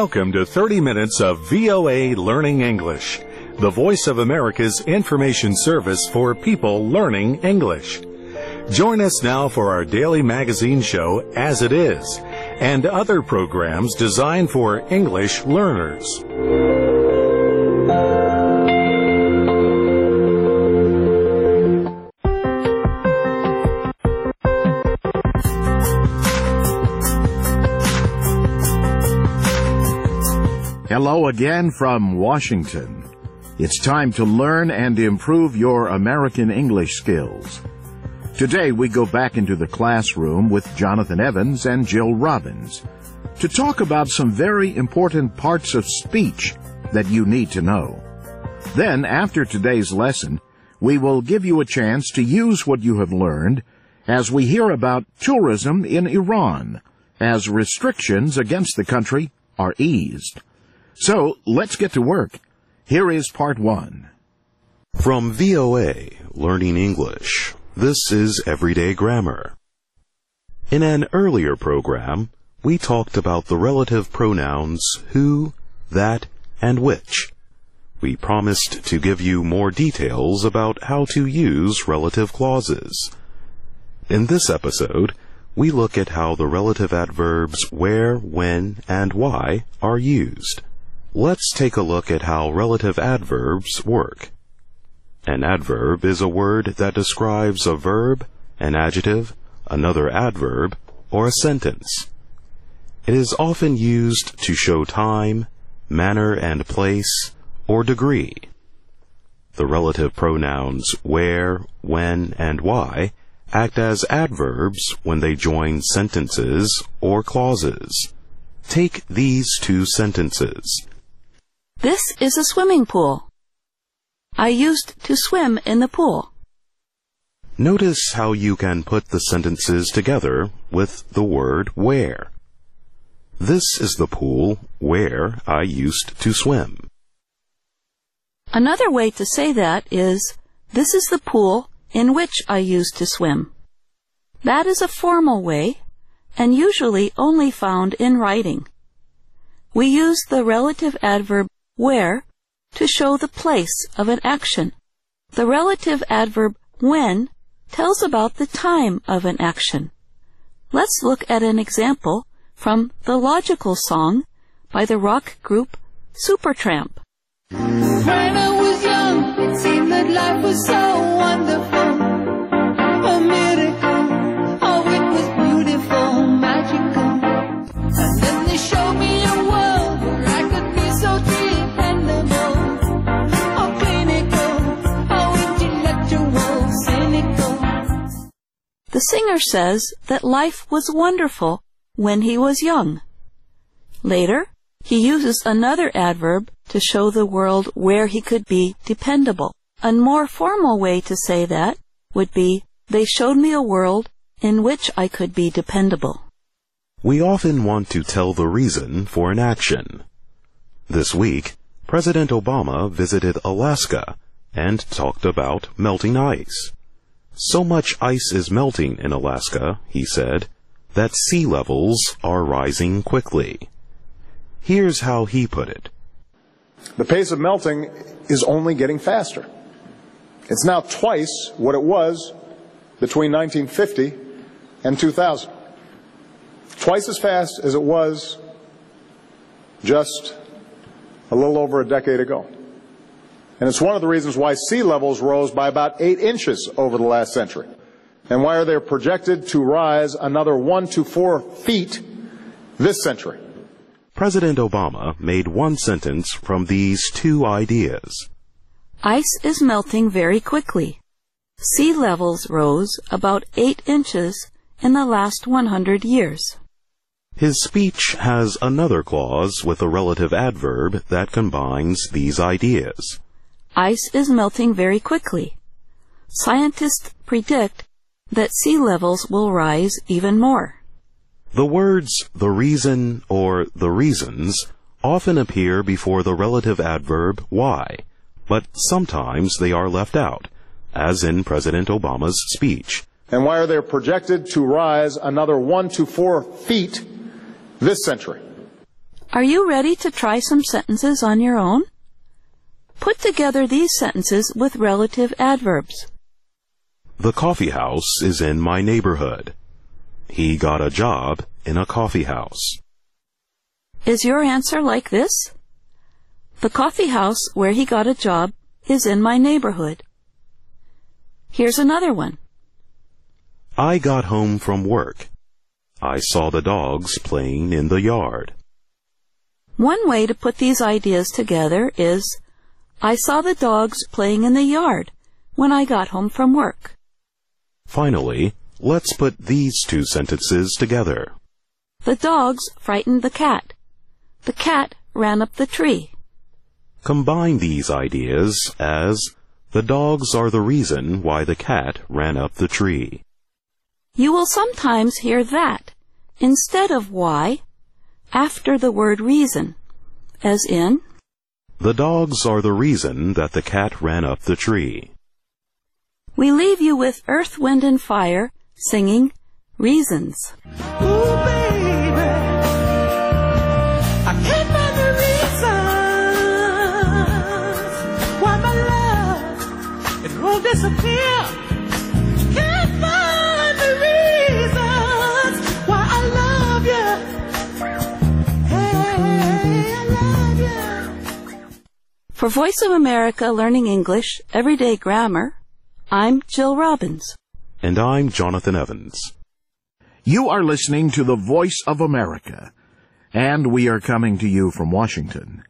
Welcome to 30 minutes of VOA Learning English, the voice of America's information service for people learning English. Join us now for our daily magazine show, As It Is, and other programs designed for English learners. Hello again from Washington. It's time to learn and improve your American English skills. Today we go back into the classroom with Jonathan Evans and Jill Robbins to talk about some very important parts of speech that you need to know. Then, after today's lesson, we will give you a chance to use what you have learned as we hear about tourism in Iran, as restrictions against the country are eased. So, let's get to work. Here is part 1. From VOA Learning English, this is Everyday Grammar. In an earlier program, we talked about the relative pronouns who, that, and which. We promised to give you more details about how to use relative clauses. In this episode, we look at how the relative adverbs where, when, and why are used. Let's take a look at how relative adverbs work. An adverb is a word that describes a verb, an adjective, another adverb, or a sentence. It is often used to show time, manner and place, or degree. The relative pronouns where, when, and why act as adverbs when they join sentences or clauses. Take these two sentences. This is a swimming pool. I used to swim in the pool. Notice how you can put the sentences together with the word where. This is the pool where I used to swim. Another way to say that is, this is the pool in which I used to swim. That is a formal way, and usually only found in writing. We use the relative adverb where to show the place of an action. The relative adverb when tells about the time of an action. Let's look at an example from the Logical Song by the rock group Supertramp. When I was young, it seemed that life was so wonderful, a miracle, oh it was beautiful, magical. And then they showed me a world where I could be so dependable, oh clinical, oh intellectual, cynical. The singer says that life was wonderful when he was young. Later, he uses another adverb to show the world where he could be dependable. A more formal way to say that would be, they showed me a world in which I could be dependable. We often want to tell the reason for an action. This week, President Obama visited Alaska and talked about melting ice. So much ice is melting in Alaska, he said, that sea levels are rising quickly. Here's how he put it. The pace of melting is only getting faster. It's now twice what it was between 1950 and 2000. Twice as fast as it was just a little over a decade ago. And it's one of the reasons why sea levels rose by about 8 inches over the last century, and why they are projected to rise another 1 to 4 feet this century. President Obama made one sentence from these two ideas. Ice is melting very quickly. Sea levels rose about 8 inches in the last 100 years. His speech has another clause with a relative adverb that combines these ideas. Ice is melting very quickly. Scientists predict that sea levels will rise even more. The words the reason or the reasons often appear before the relative adverb why, but sometimes they are left out, as in President Obama's speech. And why are they projected to rise another 1 to 4 feet this century? Are you ready to try some sentences on your own? Put together these sentences with relative adverbs. The coffee house is in my neighborhood. He got a job in a coffee house. Is your answer like this? The coffee house where he got a job is in my neighborhood. Here's another one. I got home from work. I saw the dogs playing in the yard. One way to put these ideas together is, I saw the dogs playing in the yard when I got home from work. Finally, let's put these two sentences together. The dogs frightened the cat. The cat ran up the tree. Combine these ideas as, the dogs are the reason why the cat ran up the tree. You will sometimes hear that instead of why after the word reason, as in, the dogs are the reason that the cat ran up the tree. We leave you with Earth, Wind, and Fire singing Reasons. Ooh, baby, I can't find the reasons why my love, it won't disappear. Can't find the reasons why I love you. Hey, I love you. For Voice of America Learning English Everyday Grammar, I'm Jill Robbins. And I'm Jonathan Evans. You are listening to the Voice of America, and we are coming to you from Washington.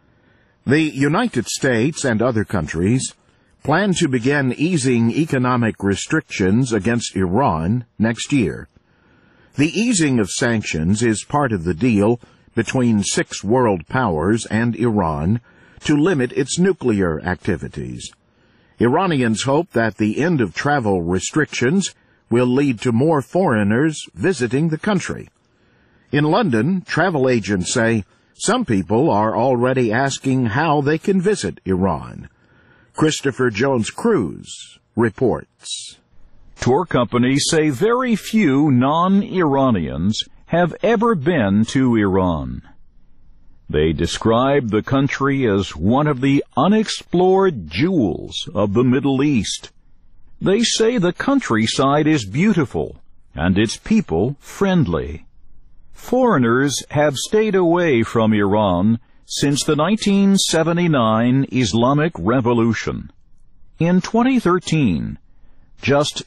The United States and other countries plan to begin easing economic restrictions against Iran next year. The easing of sanctions is part of the deal between 6 world powers and Iran to limit its nuclear activities. Iranians hope that the end of travel restrictions will lead to more foreigners visiting the country. In London, travel agents say some people are already asking how they can visit Iran. Christopher Jones-Cruz reports. Tour companies say very few non-Iranians have ever been to Iran. They describe the country as one of the unexplored jewels of the Middle East. They say the countryside is beautiful and its people friendly. Foreigners have stayed away from Iran since the 1979 Islamic Revolution. In 2013, just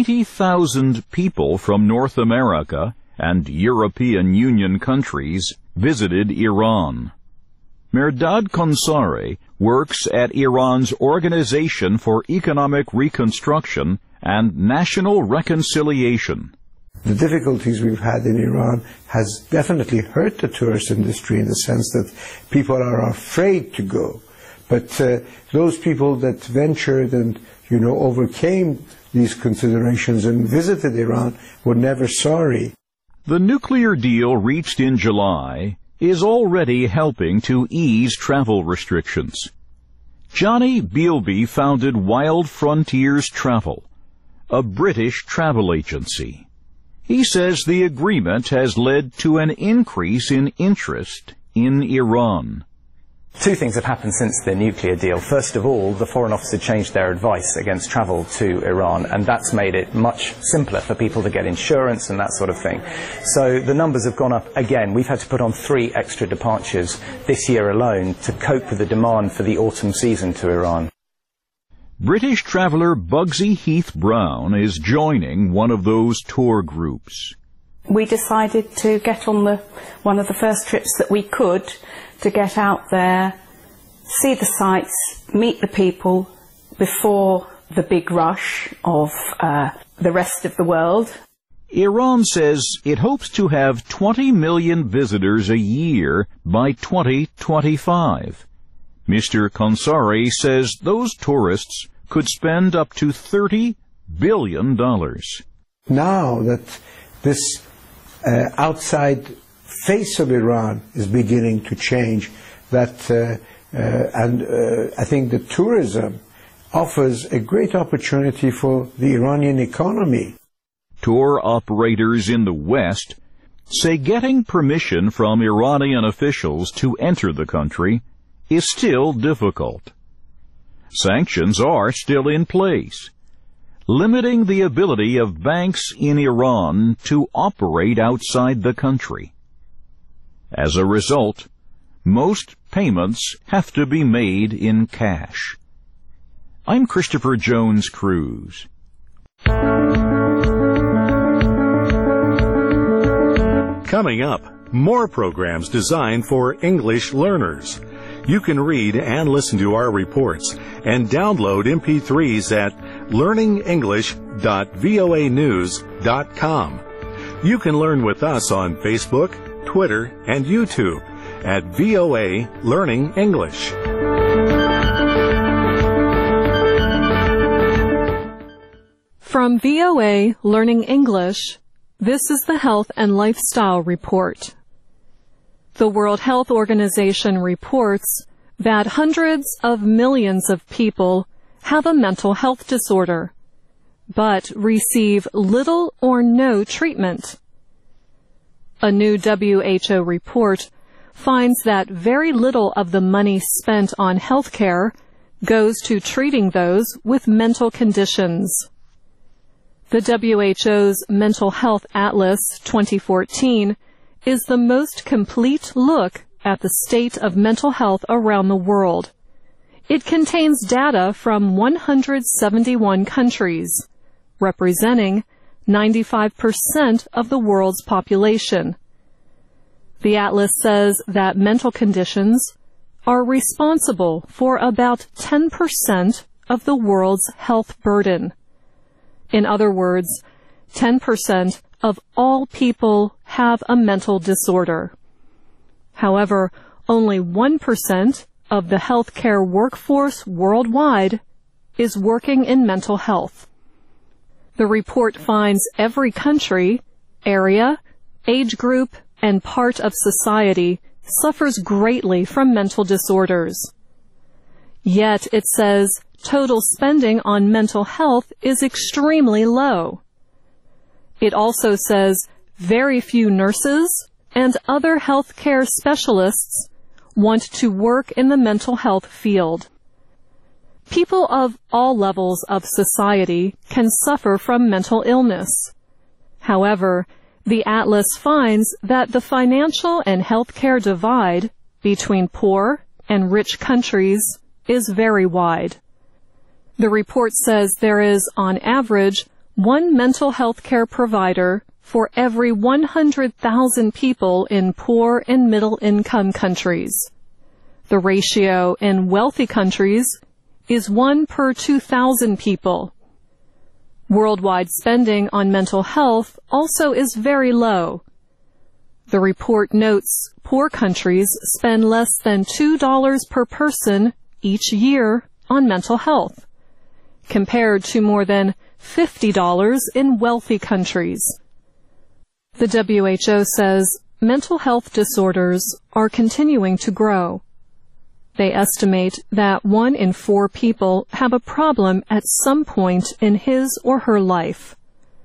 90,000 people from North America and European Union countries visited Iran. Mehrdad Konsari works at Iran's Organization for Economic Reconstruction and National Reconciliation. The difficulties we've had in Iran has definitely hurt the tourist industry in the sense that people are afraid to go. But those people that ventured and, overcame these considerations and visited Iran were never sorry. The nuclear deal reached in July is already helping to ease travel restrictions. Johnny Bealby founded Wild Frontiers Travel, a British travel agency. He says the agreement has led to an increase in interest in Iran. 2 things have happened since the nuclear deal. First of all, the Foreign Office had changed their advice against travel to Iran, and that's made it much simpler for people to get insurance and that sort of thing. So the numbers have gone up again. We've had to put on 3 extra departures this year alone to cope with the demand for the autumn season to Iran. British traveler Bugsy Heath Brown is joining one of those tour groups. We decided to get on one of the first trips that we could to get out there, see the sights, meet the people before the big rush of the rest of the world. Iran says it hopes to have 20 million visitors a year by 2025. Mr. Konsari says those tourists could spend up to $30 billion. Now that this outside face of Iran is beginning to change, I think that tourism offers a great opportunity for the Iranian economy. Tour operators in the West say getting permission from Iranian officials to enter the country is still difficult. Sanctions are still in place, limiting the ability of banks in Iran to operate outside the country. As a result, most payments have to be made in cash. I'm Christopher Jones Cruz. Coming up, more programs designed for English learners. You can read and listen to our reports and download MP3s at learningenglish.voanews.com. You can learn with us on Facebook, Twitter, and YouTube at VOA Learning English. From VOA Learning English, this is the Health and Lifestyle Report. The World Health Organization reports that hundreds of millions of people have a mental health disorder, but receive little or no treatment. A new WHO report finds that very little of the money spent on health care goes to treating those with mental conditions. The WHO's Mental Health Atlas 2014 is the most complete look at the state of mental health around the world. It contains data from 171 countries, representing 95% of the world's population. The atlas says that mental conditions are responsible for about 10% of the world's health burden. In other words, 10% of all people have a mental disorder. However, only 1% of the healthcare workforce worldwide is working in mental health. The report finds every country, area, age group, and part of society suffers greatly from mental disorders. Yet it says total spending on mental health is extremely low. It also says very few nurses and other healthcare specialists want to work in the mental health field. People of all levels of society can suffer from mental illness. However, the atlas finds that the financial and healthcare divide between poor and rich countries is very wide. The report says there is, on average, one mental health care provider for every 100,000 people in poor and middle-income countries. The ratio in wealthy countries is 1 per 2,000 people. Worldwide spending on mental health also is very low. The report notes poor countries spend less than $2 per person each year on mental health, compared to more than $50 in wealthy countries. The WHO says mental health disorders are continuing to grow. They estimate that 1 in 4 people have a problem at some point in his or her life.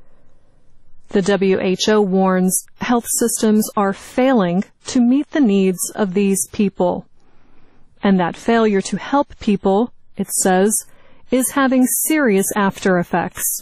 The WHO warns health systems are failing to meet the needs of these people, and that failure to help people, it says, is having serious after effects.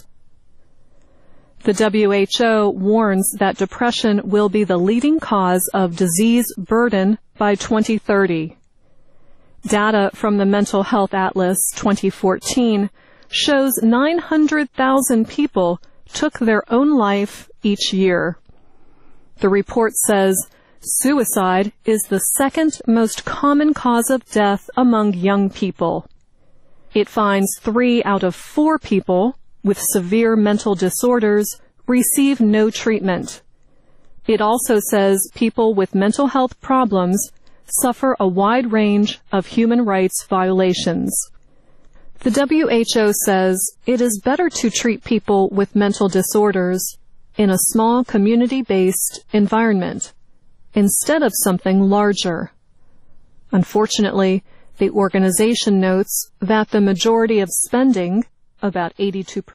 The WHO warns that depression will be the leading cause of disease burden by 2030. Data from the Mental Health Atlas 2014 shows 900,000 people took their own life each year. The report says suicide is the second most common cause of death among young people. It finds 3 out of 4 people with severe mental disorders receive no treatment. It also says people with mental health problems suffer a wide range of human rights violations. The WHO says it is better to treat people with mental disorders in a small community-based environment instead of something larger. Unfortunately, the organization notes that the majority of spending, about 82%,